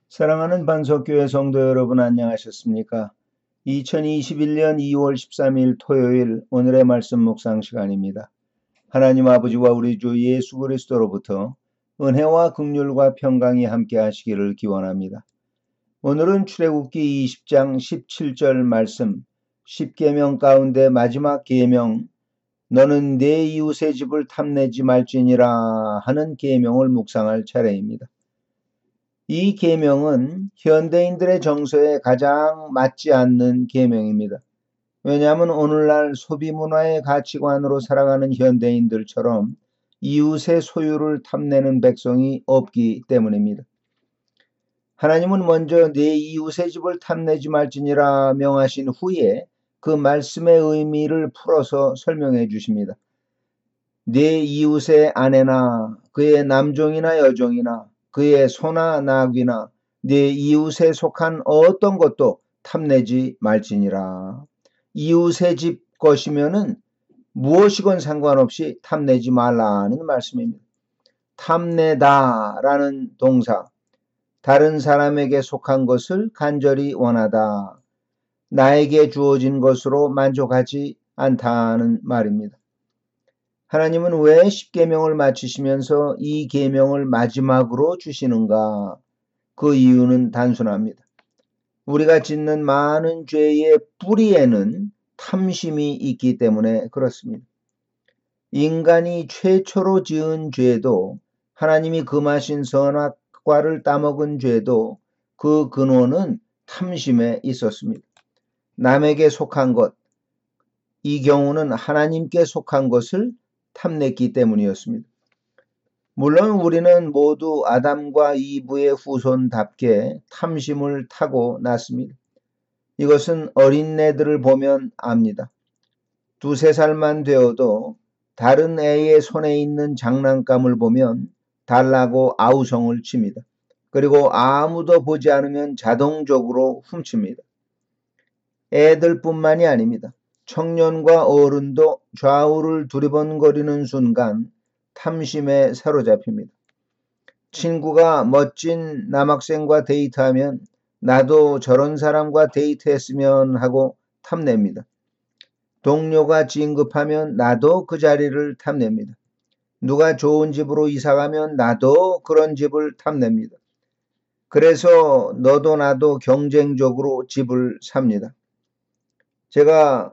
사랑하는 반석교회 성도 여러분 안녕하셨습니까? 2021년 2월 13일 토요일 오늘의 말씀 묵상 시간입니다. 하나님 아버지와 우리 주 예수 그리스도로부터 은혜와 긍휼과 평강이 함께 하시기를 기원합니다. 오늘은 출애굽기 20장 17절 말씀 10계명 가운데 마지막 계명 너는 내 이웃의 집을 탐내지 말지니라 하는 계명을 묵상할 차례입니다. 이 계명은 현대인들의 정서에 가장 맞지 않는 계명입니다. 왜냐하면 오늘날 소비문화의 가치관으로 살아가는 현대인들처럼 이웃의 소유를 탐내는 백성이 없기 때문입니다. 하나님은 먼저 내 이웃의 집을 탐내지 말지니라 명하신 후에 그 말씀의 의미를 풀어서 설명해 주십니다. 내 이웃의 아내나 그의 남종이나 여종이나 그의 소나 나귀나 내 이웃에 속한 어떤 것도 탐내지 말지니라. 이웃의 집 것이면은 무엇이건 상관없이 탐내지 말라는 말씀입니다. 탐내다라는 동사, 다른 사람에게 속한 것을 간절히 원하다, 나에게 주어진 것으로 만족하지 않다는 말입니다. 하나님은 왜 10계명을 마치시면서 이 계명을 마지막으로 주시는가? 그 이유는 단순합니다. 우리가 짓는 많은 죄의 뿌리에는 탐심이 있기 때문에 그렇습니다. 인간이 최초로 지은 죄도 하나님이 금하신 선악과를 따먹은 죄도 그 근원은 탐심에 있었습니다. 남에게 속한 것, 이 경우는 하나님께 속한 것을 탐냈기 때문이었습니다. 물론 우리는 모두 아담과 이브의 후손답게 탐심을 타고 났습니다. 이것은 어린애들을 보면 압니다. 2~3살만 되어도 다른 애의 손에 있는 장난감을 보면 달라고 아우성을 칩니다. 그리고 아무도 보지 않으면 자동적으로 훔칩니다. 애들뿐만이 아닙니다. 청년과 어른도 좌우를 두리번거리는 순간 탐심에 사로잡힙니다. 친구가 멋진 남학생과 데이트하면 나도 저런 사람과 데이트했으면 하고 탐냅니다. 동료가 진급하면 나도 그 자리를 탐냅니다. 누가 좋은 집으로 이사가면 나도 그런 집을 탐냅니다. 그래서 너도 나도 경쟁적으로 집을 삽니다. 제가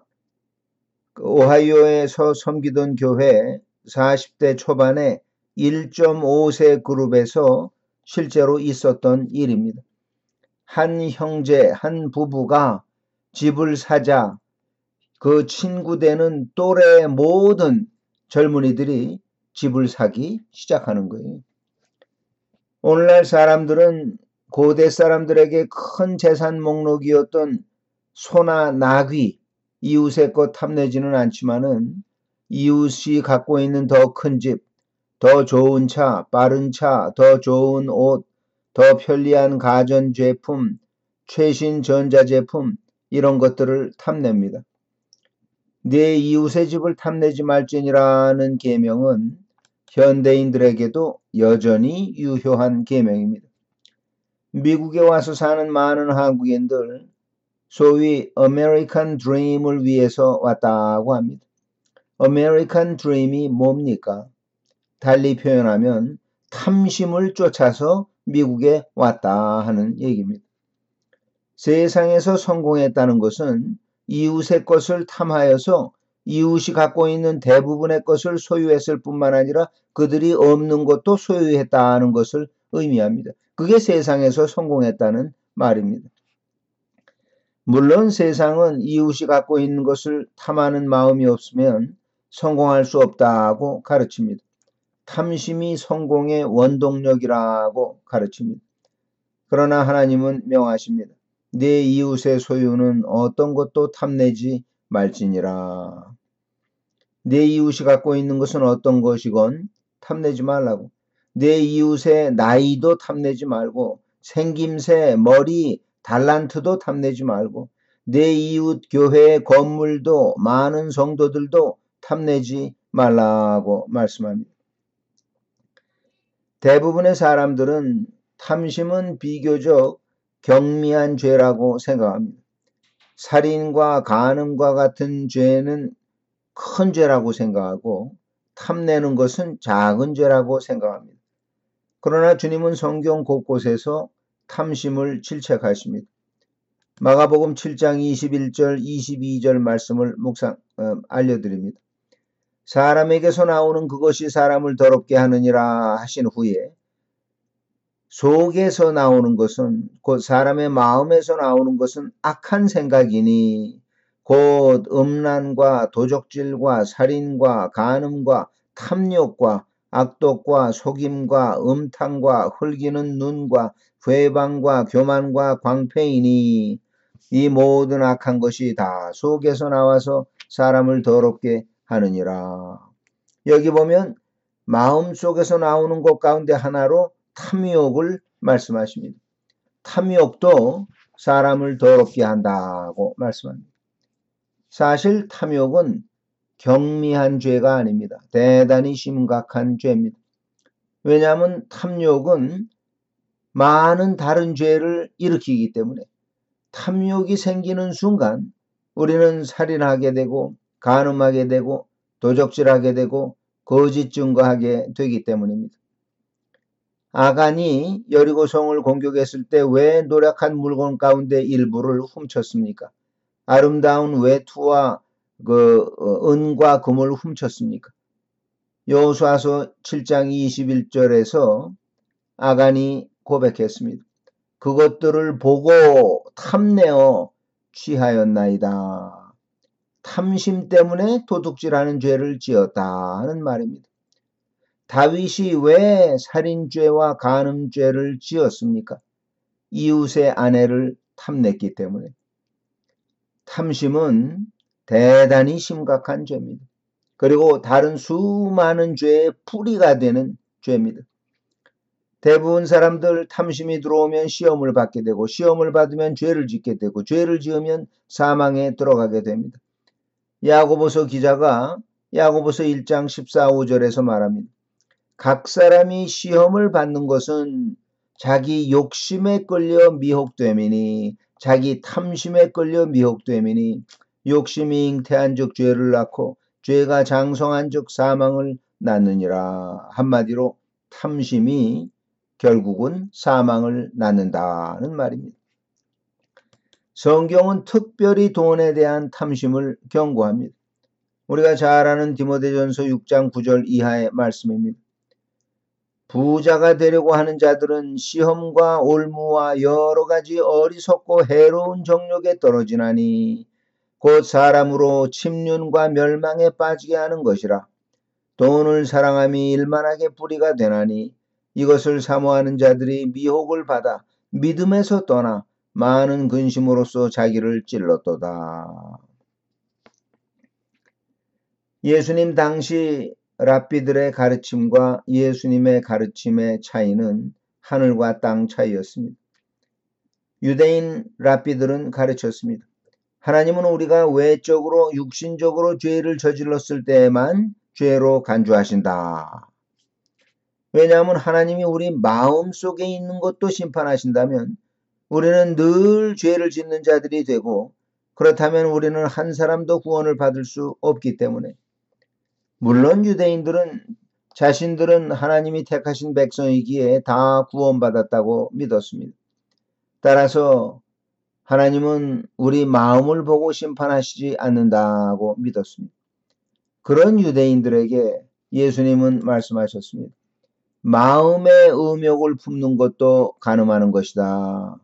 오하이오에서 섬기던 교회 40대 초반에 1.5세 그룹에서 실제로 있었던 일입니다. 한 형제, 한 부부가 집을 사자 그 친구 되는 또래의 모든 젊은이들이 집을 사기 시작하는 거예요. 오늘날 사람들은 고대 사람들에게 큰 재산 목록이었던 소나 나귀, 이웃의 것 탐내지는 않지만은 이웃이 갖고 있는 더 큰 집, 더 좋은 차, 빠른 차, 더 좋은 옷, 더 편리한 가전제품, 최신 전자제품 이런 것들을 탐냅니다. 내 이웃의 집을 탐내지 말지니라는 계명은 현대인들에게도 여전히 유효한 계명입니다. 미국에 와서 사는 많은 한국인들 소위 아메리칸 드림을 위해서 왔다고 합니다. 아메리칸 드림이 뭡니까? 달리 표현하면 탐심을 쫓아서 미국에 왔다 하는 얘기입니다. 세상에서 성공했다는 것은 이웃의 것을 탐하여서 이웃이 갖고 있는 대부분의 것을 소유했을 뿐만 아니라 그들이 없는 것도 소유했다는 것을 의미합니다. 그게 세상에서 성공했다는 말입니다. 물론 세상은 이웃이 갖고 있는 것을 탐하는 마음이 없으면 성공할 수 없다고 가르칩니다. 탐심이 성공의 원동력이라고 가르칩니다. 그러나 하나님은 명하십니다. 내 이웃의 소유는 어떤 것도 탐내지 말지니라. 내 이웃이 갖고 있는 것은 어떤 것이건 탐내지 말라고. 내 이웃의 나이도 탐내지 말고 생김새, 머리, 달란트도 탐내지 말고 내 이웃 교회의 건물도 많은 성도들도 탐내지 말라고 말씀합니다. 대부분의 사람들은 탐심은 비교적 경미한 죄라고 생각합니다. 살인과 간음과 같은 죄는 큰 죄라고 생각하고 탐내는 것은 작은 죄라고 생각합니다. 그러나 주님은 성경 곳곳에서 탐심을 질책하십니다. 마가복음 7장 21절 22절 말씀을 알려드립니다. 사람에게서 나오는 그것이 사람을 더럽게 하느니라 하신 후에 속에서 나오는 것은 곧 사람의 마음에서 나오는 것은 악한 생각이니 곧 음란과 도적질과 살인과 간음과 탐욕과 악독과 속임과 음탕과 흘기는 눈과 회방과 교만과 광패이니 이 모든 악한 것이 다 속에서 나와서 사람을 더럽게 하느니라. 여기 보면 마음속에서 나오는 것 가운데 하나로 탐욕을 말씀하십니다. 탐욕도 사람을 더럽게 한다고 말씀합니다. 사실 탐욕은 경미한 죄가 아닙니다. 대단히 심각한 죄입니다. 왜냐하면 탐욕은 많은 다른 죄를 일으키기 때문에 탐욕이 생기는 순간 우리는 살인하게 되고 간음하게 되고 도적질하게 되고 거짓 증거하게 되기 때문입니다. 아간이 여리고성을 공격했을 때 왜 노력한 물건 가운데 일부를 훔쳤습니까? 아름다운 외투와 은과 금을 훔쳤습니까? 여호수아서 7장 21절에서 아간이 고백했습니다. 그것들을 보고 탐내어 취하였나이다. 탐심 때문에 도둑질하는 죄를 지었다는 말입니다. 다윗이 왜 살인죄와 간음죄를 지었습니까? 이웃의 아내를 탐냈기 때문에. 탐심은 대단히 심각한 죄입니다. 그리고 다른 수많은 죄의 뿌리가 되는 죄입니다. 대부분 사람들 탐심이 들어오면 시험을 받게 되고 시험을 받으면 죄를 짓게 되고 죄를 지으면 사망에 들어가게 됩니다. 야고보서 기자가 야고보서 1장 14, 5절에서 말합니다. 각 사람이 시험을 받는 것은 자기 욕심에 끌려 미혹됨이니 자기 탐심에 끌려 미혹됨이니 욕심이 잉태한 즉 죄를 낳고 죄가 장성한 즉 사망을 낳느니라. 한마디로 탐심이 결국은 사망을 낳는다는 말입니다. 성경은 특별히 돈에 대한 탐심을 경고합니다. 우리가 잘 아는 디모데전서 6장 9절 이하의 말씀입니다. 부자가 되려고 하는 자들은 시험과 올무와 여러 가지 어리석고 해로운 정욕에 떨어지나니 곧 사람으로 침륜과 멸망에 빠지게 하는 것이라. 돈을 사랑함이 일만하게 뿌리가 되나니 이것을 사모하는 자들이 미혹을 받아 믿음에서 떠나 많은 근심으로써 자기를 찔렀도다. 예수님 당시 랍비들의 가르침과 예수님의 가르침의 차이는 하늘과 땅 차이였습니다. 유대인 랍비들은 가르쳤습니다. 하나님은 우리가 외적으로 육신적으로 죄를 저질렀을 때에만 죄로 간주하신다. 왜냐하면 하나님이 우리 마음속에 있는 것도 심판하신다면 우리는 늘 죄를 짓는 자들이 되고 그렇다면 우리는 한 사람도 구원을 받을 수 없기 때문에 물론 유대인들은 자신들은 하나님이 택하신 백성이기에 다 구원받았다고 믿었습니다. 따라서 하나님은 우리 마음을 보고 심판하시지 않는다고 믿었습니다. 그런 유대인들에게 예수님은 말씀하셨습니다. 마음의 음욕을 품는 것도 간음하는 것이다.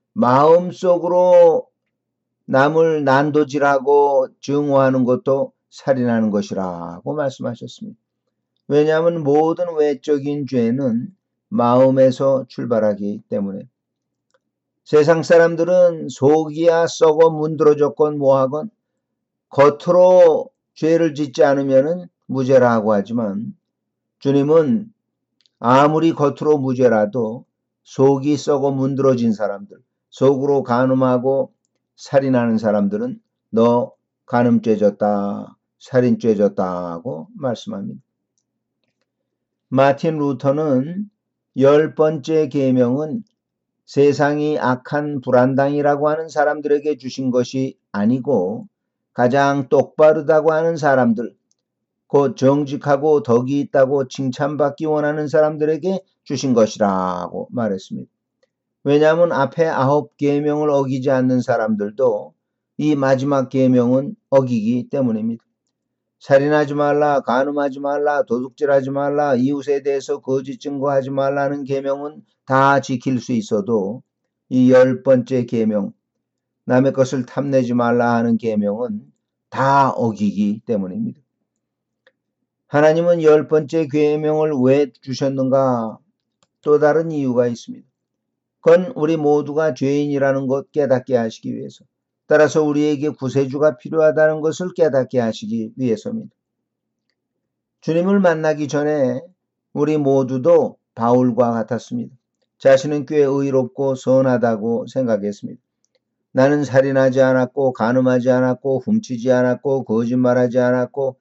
마음속으로 남을 난도질하고 증오하는 것도 살인하는 것이라고 말씀하셨습니다. 왜냐하면 모든 외적인 죄는 마음에서 출발하기 때문에 세상 사람들은 속이야 썩어 문드러졌건 뭐하건 겉으로 죄를 짓지 않으면 무죄라고 하지만 주님은 아무리 겉으로 무죄라도 속이 썩어 문드러진 사람들, 속으로 간음하고 살인하는 사람들은 너 간음죄 졌다, 살인죄 졌다고 말씀합니다. 마틴 루터는 10번째 계명은 세상이 악한 불안당이라고 하는 사람들에게 주신 것이 아니고 가장 똑바르다고 하는 사람들, 곧 정직하고 덕이 있다고 칭찬받기 원하는 사람들에게 주신 것이라고 말했습니다. 왜냐하면 앞에 9계명을 어기지 않는 사람들도 이 마지막 계명은 어기기 때문입니다. 살인하지 말라, 간음하지 말라, 도둑질하지 말라, 이웃에 대해서 거짓 증거하지 말라는 계명은 다 지킬 수 있어도 이 10번째 계명, 남의 것을 탐내지 말라 하는 계명은 다 어기기 때문입니다. 하나님은 10번째 계명을 왜 주셨는가? 또 다른 이유가 있습니다. 그건 우리 모두가 죄인이라는 것 깨닫게 하시기 위해서, 따라서 우리에게 구세주가 필요하다는 것을 깨닫게 하시기 위해서입니다. 주님을 만나기 전에 우리 모두도 바울과 같았습니다. 자신은 꽤 의롭고 선하다고 생각했습니다. 나는 살인하지 않았고 간음하지 않았고 훔치지 않았고 거짓말하지 않았고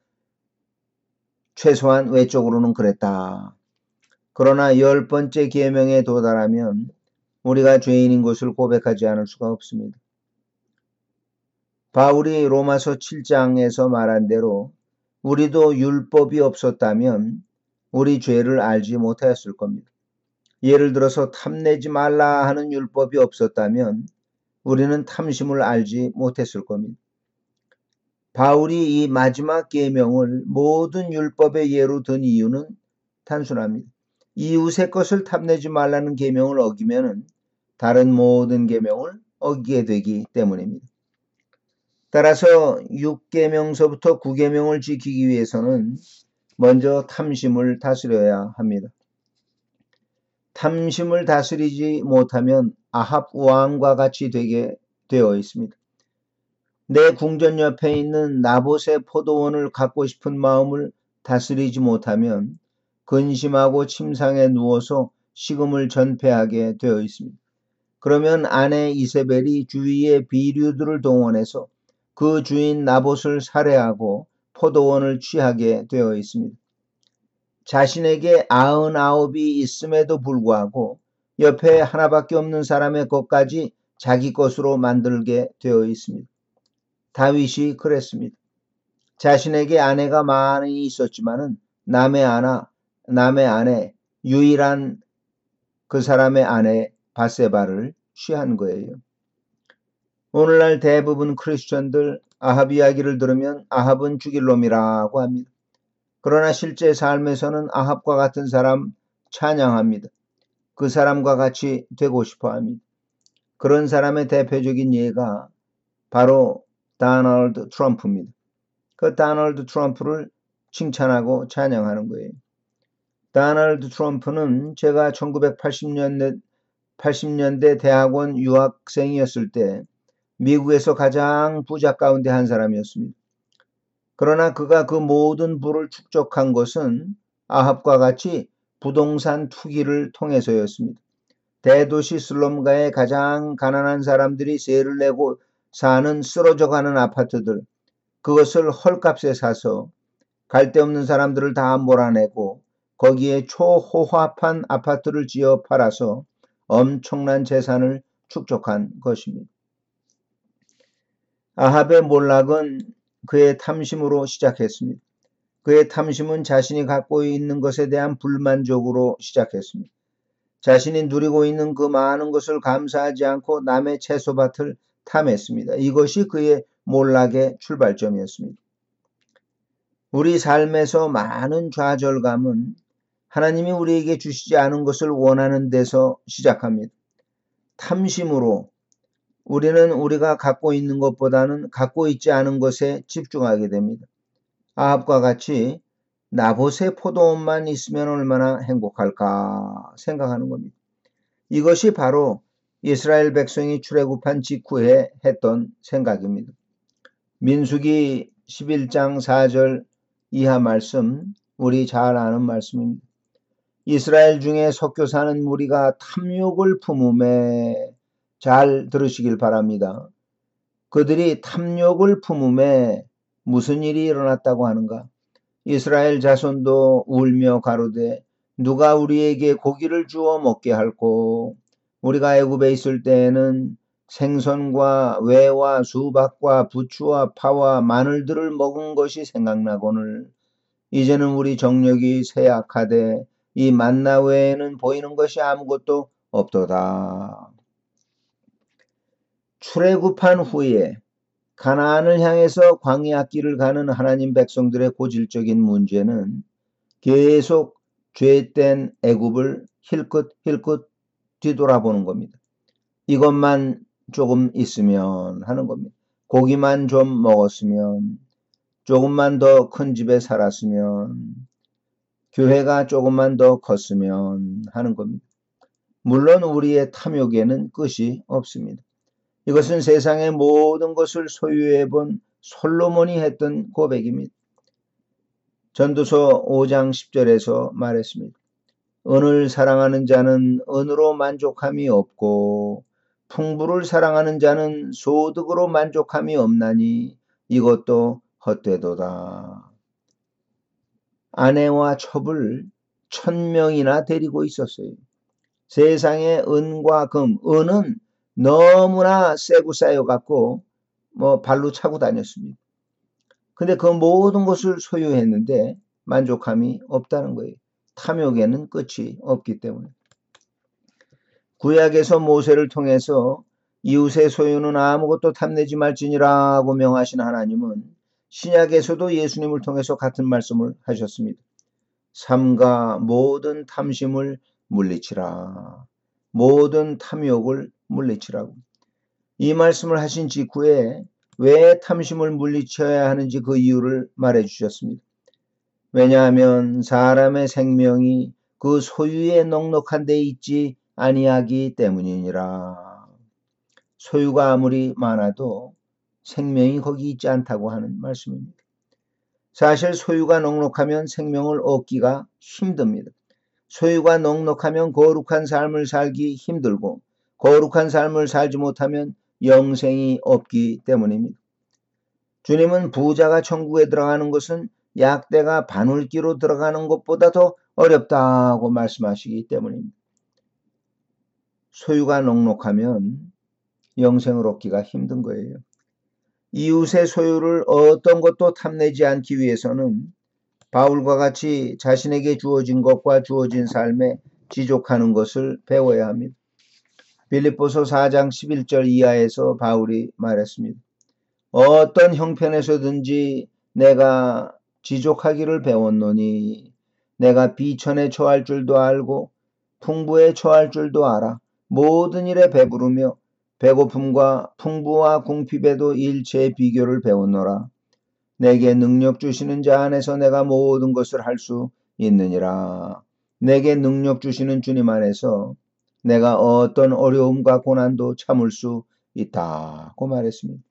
최소한 외적으로는 그랬다. 그러나 10번째 계명에 도달하면 우리가 죄인인 것을 고백하지 않을 수가 없습니다. 바울이 로마서 7장에서 말한 대로 우리도 율법이 없었다면 우리 죄를 알지 못하였을 겁니다. 예를 들어서 탐내지 말라 하는 율법이 없었다면 우리는 탐심을 알지 못했을 겁니다. 바울이 이 마지막 계명을 모든 율법의 예로 든 이유는 단순합니다. 이웃의 것을 탐내지 말라는 계명을 어기면 다른 모든 계명을 어기게 되기 때문입니다. 따라서 6계명서부터 9계명을 지키기 위해서는 먼저 탐심을 다스려야 합니다. 탐심을 다스리지 못하면 아합 왕과 같이 되게 되어 있습니다. 내 궁전 옆에 있는 나봇의 포도원을 갖고 싶은 마음을 다스리지 못하면 근심하고 침상에 누워서 식음을 전폐하게 되어 있습니다. 그러면 아내 이세벨이 주위의 비류들을 동원해서 그 주인 나봇을 살해하고 포도원을 취하게 되어 있습니다. 자신에게 99이 있음에도 불구하고 옆에 하나밖에 없는 사람의 것까지 자기 것으로 만들게 되어 있습니다. 다윗이 그랬습니다. 자신에게 아내가 많이 있었지만은 남의 아내 유일한 그 사람의 아내 바세바를 취한 거예요. 오늘날 대부분 크리스천들 아합 이야기를 들으면 아합은 죽일 놈이라고 합니다. 그러나 실제 삶에서는 아합과 같은 사람 찬양합니다. 그 사람과 같이 되고 싶어 합니다. 그런 사람의 대표적인 예가 바로 도널드 트럼프입니다. 그 도널드 트럼프를 칭찬하고 찬양하는 거예요. 도널드 트럼프는 제가 1980년대 대학원 유학생이었을 때 미국에서 가장 부자 가운데 한 사람이었습니다. 그러나 그가 그 모든 부를 축적한 것은 아합과 같이 부동산 투기를 통해서였습니다. 대도시 슬럼가의 가장 가난한 사람들이 세를 내고 사는 쓰러져가는 아파트들, 그것을 헐값에 사서 갈데없는 사람들을 다 몰아내고 거기에 초호화판 아파트를 지어 팔아서 엄청난 재산을 축적한 것입니다. 아합의 몰락은 그의 탐심으로 시작했습니다. 그의 탐심은 자신이 갖고 있는 것에 대한 불만족으로 시작했습니다. 자신이 누리고 있는 그 많은 것을 감사하지 않고 남의 채소밭을 탐했습니다. 이것이 그의 몰락의 출발점이었습니다. 우리 삶에서 많은 좌절감은 하나님이 우리에게 주시지 않은 것을 원하는 데서 시작합니다. 탐심으로 우리는 우리가 갖고 있는 것보다는 갖고 있지 않은 것에 집중하게 됩니다. 아합과 같이 나봇의 포도원만 있으면 얼마나 행복할까 생각하는 겁니다. 이것이 바로 이스라엘 백성이 출애굽한 직후에 했던 생각입니다. 민수기 11장 4절 이하 말씀, 우리 잘 아는 말씀입니다. 이스라엘 중에 섞여 사는 무리가 탐욕을 품음에, 잘 들으시길 바랍니다. 그들이 탐욕을 품음에 무슨 일이 일어났다고 하는가? 이스라엘 자손도 울며 가로되 누가 우리에게 고기를 주어 먹게 할꼬? 우리가 애굽에 있을 때에는 생선과 외와 수박과 부추와 파와 마늘들을 먹은 것이 생각나거늘 이제는 우리 정력이 쇠약하되 이 만나 외에는 보이는 것이 아무것도 없도다. 출애굽한 후에 가나안을 향해서 광야 길을 가는 하나님 백성들의 고질적인 문제는 계속 죄된 애굽을 힐끗 뒤돌아보는 겁니다. 이것만 조금 있으면 하는 겁니다. 고기만 좀 먹었으면, 조금만 더 큰 집에 살았으면, 교회가 조금만 더 컸으면 하는 겁니다. 물론 우리의 탐욕에는 끝이 없습니다. 이것은 세상의 모든 것을 소유해 본 솔로몬이 했던 고백입니다. 전도서 5장 10절에서 말했습니다. 은을 사랑하는 자는 은으로 만족함이 없고 풍부를 사랑하는 자는 소득으로 만족함이 없나니 이것도 헛되도다. 아내와 첩을 1000명이나 데리고 있었어요. 세상의 은과 금, 은은 너무나 세고 쌓여갖고 발로 차고 다녔습니다. 근데 그 모든 것을 소유했는데 만족함이 없다는 거예요. 탐욕에는 끝이 없기 때문에. 구약에서 모세를 통해서 이웃의 소유는 아무것도 탐내지 말지니라고 명하신 하나님은 신약에서도 예수님을 통해서 같은 말씀을 하셨습니다. 삼가 모든 탐심을 물리치라. 모든 탐욕을 물리치라고. 이 말씀을 하신 직후에 왜 탐심을 물리쳐야 하는지 그 이유를 말해 주셨습니다. 왜냐하면 사람의 생명이 그 소유에 넉넉한 데 있지 아니하기 때문이니라. 소유가 아무리 많아도 생명이 거기 있지 않다고 하는 말씀입니다. 사실 소유가 넉넉하면 생명을 얻기가 힘듭니다. 소유가 넉넉하면 거룩한 삶을 살기 힘들고 거룩한 삶을 살지 못하면 영생이 없기 때문입니다. 주님은 부자가 천국에 들어가는 것은 약대가 바늘기로 들어가는 것보다 더 어렵다고 말씀하시기 때문입니다. 소유가 넉넉하면 영생을 얻기가 힘든 거예요. 이웃의 소유를 어떤 것도 탐내지 않기 위해서는 바울과 같이 자신에게 주어진 것과 주어진 삶에 지족하는 것을 배워야 합니다. 빌립보서 4장 11절 이하에서 바울이 말했습니다. 어떤 형편에서든지 내가 지족하기를 배웠노니 내가 비천에 처할 줄도 알고 풍부에 처할 줄도 알아. 모든 일에 배부르며 배고픔과 풍부와 궁핍에도 일체의 비교를 배웠노라. 내게 능력 주시는 자 안에서 내가 모든 것을 할 수 있느니라. 내게 능력 주시는 주님 안에서 내가 어떤 어려움과 고난도 참을 수 있다고 말했습니다.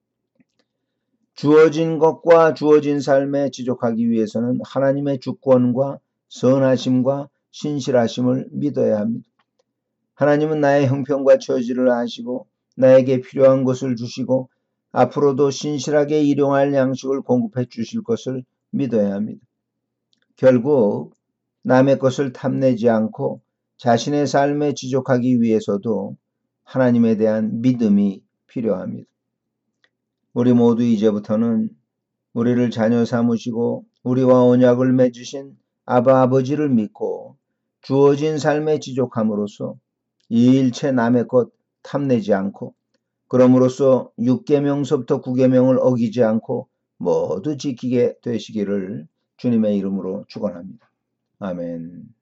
주어진 것과 주어진 삶에 지족하기 위해서는 하나님의 주권과 선하심과 신실하심을 믿어야 합니다. 하나님은 나의 형편과 처지를 아시고 나에게 필요한 것을 주시고 앞으로도 신실하게 일용할 양식을 공급해 주실 것을 믿어야 합니다. 결국 남의 것을 탐내지 않고 자신의 삶에 지족하기 위해서도 하나님에 대한 믿음이 필요합니다. 우리 모두 이제부터는 우리를 자녀 삼으시고 우리와 언약을 맺으신 아바 아버지를 믿고 주어진 삶에 지족함으로써 이 일체 남의 것 탐내지 않고 그럼으로써 6계명서부터 9계명을 어기지 않고 모두 지키게 되시기를 주님의 이름으로 축원합니다. 아멘.